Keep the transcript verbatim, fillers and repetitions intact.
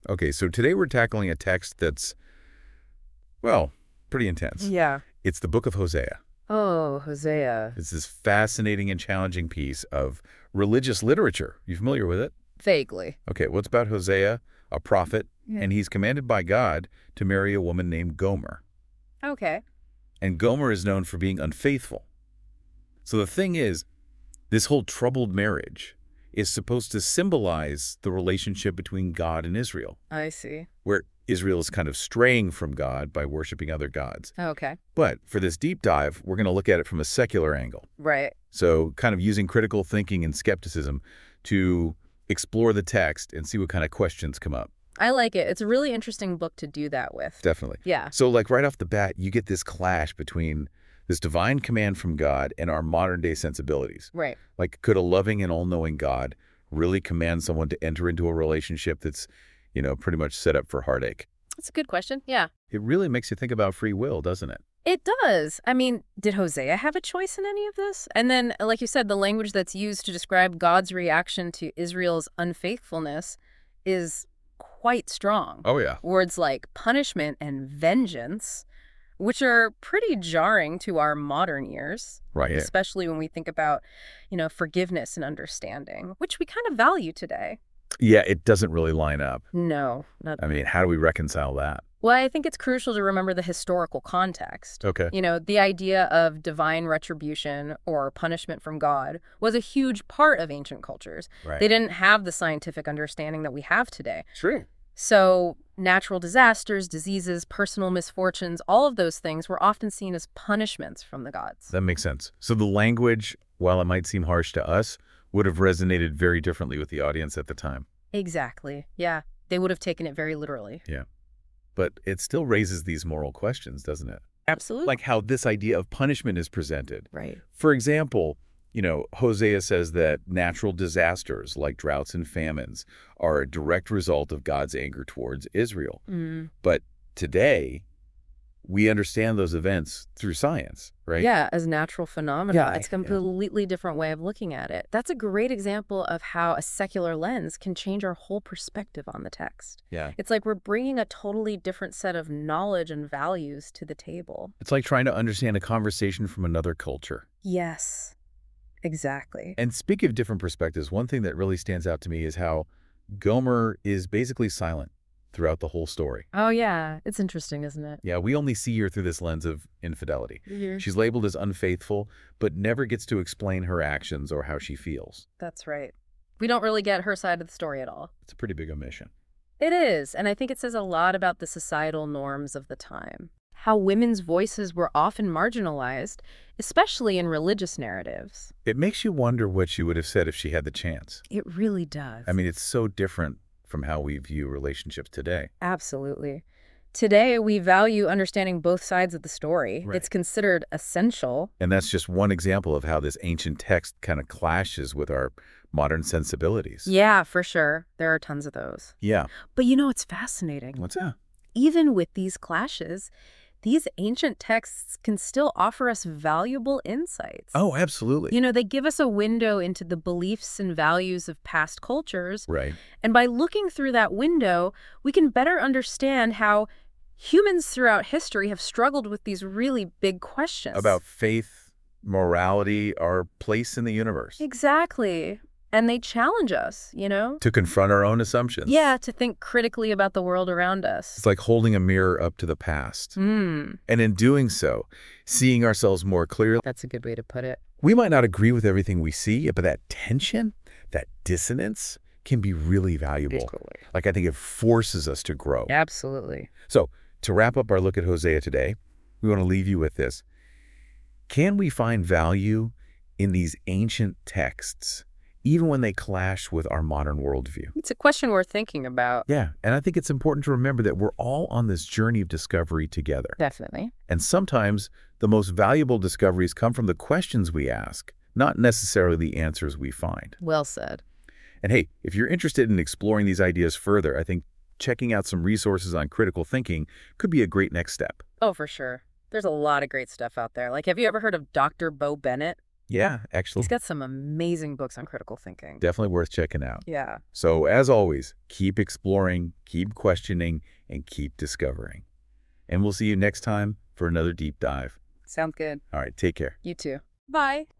Okay, so today we're tackling a text that's, well, pretty intense. Yeah. It's the book of Hosea. Oh, Hosea. It's this fascinating and challenging piece of religious literature. You familiar with it? Vaguely. Okay, well, it's about Hosea, a prophet, Yeah. and he's commanded by God to marry a woman named Gomer. Okay. And Gomer is known for being unfaithful. So the thing is, this whole troubled marriage is supposed to symbolize the relationship between God and Israel, I see. where Israel is kind of straying from God by worshiping other gods. Okay. But for this deep dive, we're going to look at it from a secular angle. Right. So kind of using critical thinking and skepticism to explore the text and see what kind of questions come up. I like it. It's a really interesting book to do that with. Definitely. Yeah. So like right off the bat, you get this clash between this divine command from God and our modern day sensibilities. Right. Like, could a loving and all-knowing God really command someone to enter into a relationship that's, you know, pretty much set up for heartache? That's a good question. Yeah. It really makes you think about free will, doesn't it? It does. I mean, did Hosea have a choice in any of this? And then, like you said, the language that's used to describe God's reaction to Israel's unfaithfulness is quite strong. Oh, yeah. Words like punishment and vengeance, which are pretty jarring to our modern ears, Right. especially when we think about, you know, forgiveness and understanding, which we kind of value today. Yeah, it doesn't really line up. No, not. I mean, how do we reconcile that? Well, I think it's crucial to remember the historical context. Okay. You know, the idea of divine retribution or punishment from God was a huge part of ancient cultures. Right. They didn't have the scientific understanding that we have today. True. So natural disasters, diseases, personal misfortunes, all of those things were often seen as punishments from the gods. That makes sense. So the language, while it might seem harsh to us, would have resonated very differently with the audience at the time. Exactly. Yeah. They would have taken it very literally. Yeah. But it still raises these moral questions, doesn't it? Absolutely. Like how this idea of punishment is presented. Right. For example, you know, Hosea says that natural disasters like droughts and famines are a direct result of God's anger towards Israel. Mm. But today, we understand those events through science, right? Yeah, as natural phenomena. Yeah, It's a yeah. completely different way of looking at it. That's a great example of how a secular lens can change our whole perspective on the text. Yeah. It's like we're bringing a totally different set of knowledge and values to the table. It's like trying to understand a conversation from another culture. Yes, exactly. And speaking of different perspectives, one thing that really stands out to me is how Gomer is basically silent throughout the whole story. Oh, yeah. It's interesting, isn't it? Yeah, we only see her through this lens of infidelity. Mm-hmm. She's labeled as unfaithful, but never gets to explain her actions or how she feels. That's right. We don't really get her side of the story at all. It's a pretty big omission. It is, and I think it says a lot about the societal norms of the time. How women's voices were often marginalized, especially in religious narratives. It makes you wonder what she would have said if she had the chance. It really does. I mean, it's so different from how we view relationships today. Absolutely. Today, we value understanding both sides of the story. Right. It's considered essential. And that's just one example of how this ancient text kind of clashes with our modern sensibilities. Yeah, for sure. There are tons of those. Yeah. But you know, it's fascinating. What's that? Even with these clashes, these ancient texts can still offer us valuable insights. Oh, absolutely. You know, they give us a window into the beliefs and values of past cultures. Right. And by looking through that window, we can better understand how humans throughout history have struggled with these really big questions. About faith, morality, our place in the universe. Exactly. And they challenge us, you know? To confront our own assumptions. Yeah, to think critically about the world around us. It's like holding a mirror up to the past. Mm, And in doing so, seeing ourselves more clearly. that's a good way to put it. We might not agree with everything we see, but that tension, that dissonance can be really valuable. Like, I think it forces us to grow. Absolutely. So, to wrap up our look at Hosea today, we want to leave you with this. Can we find value in these ancient texts, even when they clash with our modern worldview? It's a question worth thinking about. Yeah, and I think it's important to remember that we're all on this journey of discovery together. Definitely. And sometimes the most valuable discoveries come from the questions we ask, not necessarily the answers we find. Well said. And hey, if you're interested in exploring these ideas further, I think checking out some resources on critical thinking could be a great next step. Oh, for sure. There's a lot of great stuff out there. Like, have you ever heard of Doctor Bo Bennett? Yeah, actually, He's got some amazing books on critical thinking. definitely worth checking out. Yeah. So, as always, keep exploring, keep questioning, and keep discovering. And we'll see you next time for another deep dive. Sounds good. All right, take care. You too. Bye.